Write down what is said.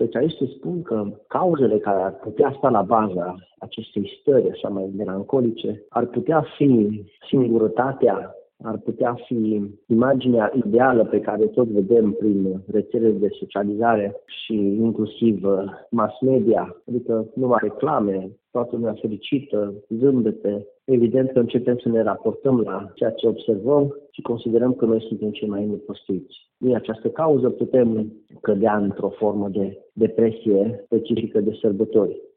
Specialiștii spun că cauzele care ar putea sta la baza acestei stări așa mai melancolice ar putea fi singurătatea, ar putea fi imaginea ideală pe care tot vedem prin rețelele de socializare și inclusiv mass media, adică numai reclame, toată lumea fericită, zâmbete. Evident că începem să ne raportăm la ceea ce observăm și considerăm că noi suntem cei mai nepostiviți. Din această cauză putem cădea într-o formă de depresie specifică de sărbători.